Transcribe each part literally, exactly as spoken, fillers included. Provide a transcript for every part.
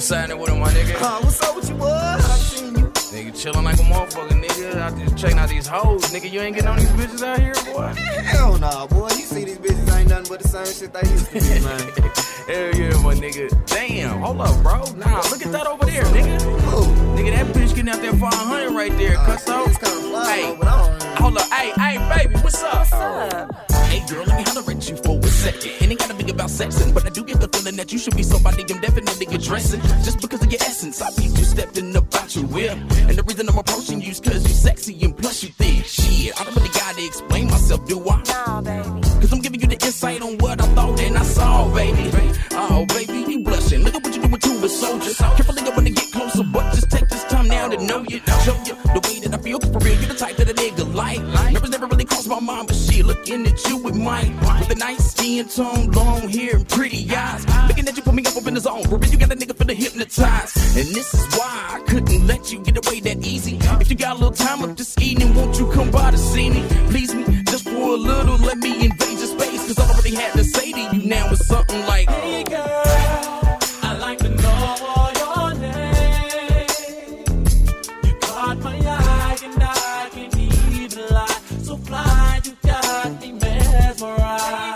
What's happening with him, my nigga? Huh, what's up with you, boy? I seen you. Nigga chillin' like a motherfucker, nigga. I just checking out these hoes, nigga. You ain't getting on these bitches out here, boy? Hell nah, boy. You see these bitches ain't nothing but the same shit they used to be, man. Hell yeah, my nigga. Damn, hold up, bro. Nah, look at that over there, nigga. Who? Nigga, that bitch getting out there five hundred right there, Uh, cusso. it's kinda fly, Hey, though, but I don't know. hold up. Hey, hey, baby, what's up? What's up? Hey girl, let me holler at you for a second. It ain't gotta be about sexing, but I do get the feeling that you should be somebody I'm definitely addressing. Just because of your essence, I be two stepping up out your whip. And the reason I'm approaching you is cause you sexy and plus you thick. Shit, I don't really gotta explain myself, do I? No, baby. Cause I'm giving you the insight on what I thought and I saw, baby. Oh, baby, you blushing. Look at what you doing to a soldier. Carefully, I wanna get closer, but just take this time now to know you. Show you the way that I feel for real. You're the type that a nigga like. Numbers never really crossed my mind, but shit, looking at you with mine. With a nice skin tone, long hair, and pretty eyes. Looking at you, put me up, up in the zone. For real, you got a nigga finna hypnotize. And this is why I couldn't let you get away that easy. If you got a little time up this evening, won't you come by to see me? Please me, just for a little, let me invade your space. Cause all I really had to say to you now is something like, hey girl, I like to know your name. You caught my eye and I can't even lie. So fly, you got me mesmerized.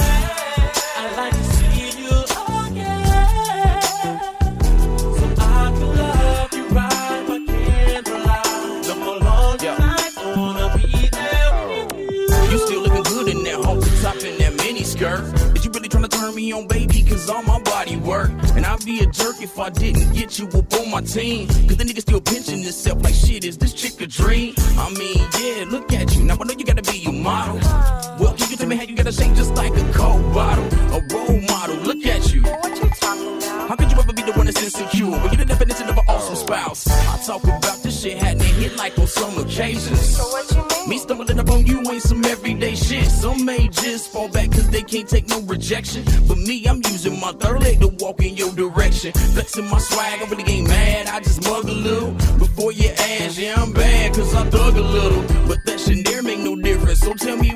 I like to see you again, so I can love you right, but can't lie. The more long yeah. night, I wanna be there with you. You still looking good in that halter top in that mini skirt. Is you really trying to turn me on, baby? Cause all my body work. And I'd be a jerk if I didn't get you up on my team. Cause the nigga still pinching himself like shit, is this chick a dream? I mean, yeah, look at you. Now I know you gotta be your model. Well, can you tell me how you gotta shake just like a cold bottle? A role model, look at you. What you talking about? How could you ever be the one that's insecure? Well, you're the definition of an awesome spouse. I talk about this shit hadn't hit like on some occasions. So what you mean? Me stumbling up on you ain't some everyday shit. Some may just fall back cause they can't take no rejection. But me, I'm using my third leg to walk in your direction. Flexing my swag, I really ain't mad, I just mug a little. Before you ask, yeah, I'm bad cause I thug a little. But that shit there make no difference. So tell me